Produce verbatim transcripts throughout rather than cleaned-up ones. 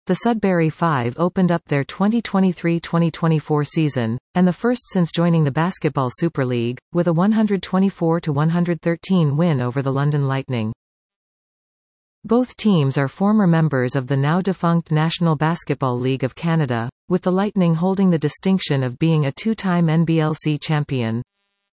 The Sudbury Five opened up their twenty twenty-three twenty twenty-four season, and the first since joining the Basketball Super League, with a one hundred twenty-four to one hundred thirteen win over the London Lightning. Both teams are former members of the now-defunct National Basketball League of Canada, with the Lightning holding the distinction of being a two-time N B L C champion.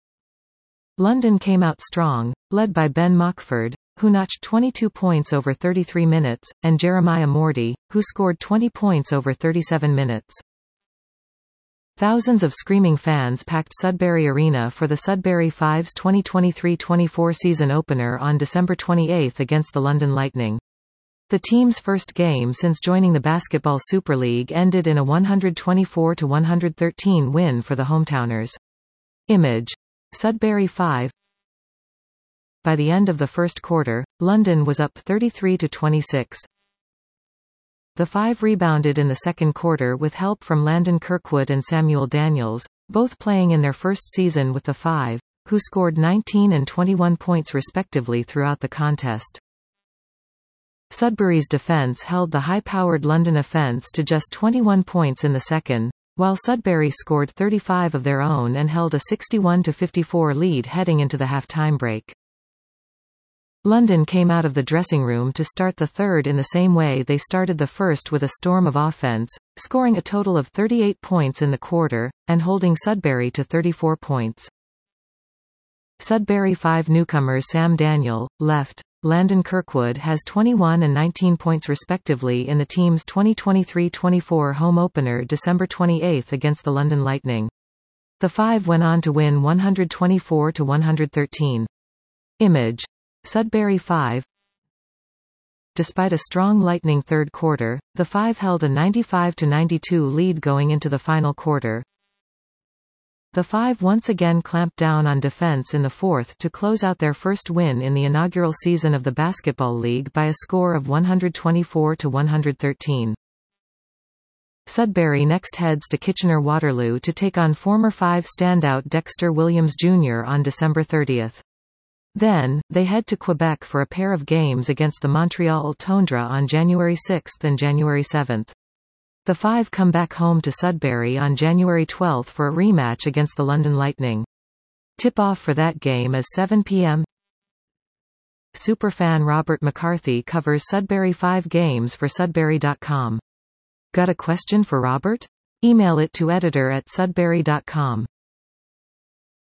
London came out strong, led by Ben Mockford, who notched twenty-two points over thirty-three minutes, and Jeremiah Morty, who scored twenty points over thirty-seven minutes. Thousands of screaming fans packed Sudbury Arena for the Sudbury Five's twenty twenty-three twenty-four season opener on December twenty-eighth against the London Lightning. The team's first game since joining the Basketball Super League ended in a one hundred twenty-four to one hundred thirteen win for the hometowners. Image. Sudbury Five. By the end of the first quarter, London was up thirty-three to twenty-six. The Five rebounded in the second quarter with help from Landon Kirkwood and Samuel Daniels, both playing in their first season with the Five, who scored nineteen and twenty-one points respectively throughout the contest. Sudbury's defense held the high-powered London offense to just twenty-one points in the second, while Sudbury scored thirty-five of their own and held a sixty-one to fifty-four lead heading into the halftime break. London came out of the dressing room to start the third in the same way they started the first, with a storm of offense, scoring a total of thirty-eight points in the quarter, and holding Sudbury to thirty-four points. Sudbury Five newcomers Sam Daniel, left, Landon Kirkwood has twenty-one and nineteen points respectively in the team's twenty twenty-three twenty-four home opener December twenty-eighth against the London Lightning. The Five went on to win one hundred twenty-four to one hundred thirteen. Image. Sudbury Five. Despite a strong Lightning third quarter, the Five held a ninety-five to ninety-two lead going into the final quarter. The Five once again clamped down on defense in the fourth to close out their first win in the inaugural season of the Basketball League by a score of one hundred twenty-four to one hundred thirteen. Sudbury next heads to Kitchener-Waterloo to take on former Five standout Dexter Williams Junior on December thirtieth. Then, they head to Quebec for a pair of games against the Montreal Tundra on January sixth and January seventh. The Five come back home to Sudbury on January twelfth for a rematch against the London Lightning. Tip-off for that game is seven p m Superfan Robert McCarthy covers Sudbury Five games for Sudbury dot com. Got a question for Robert? Email it to editor at Sudbury dot com.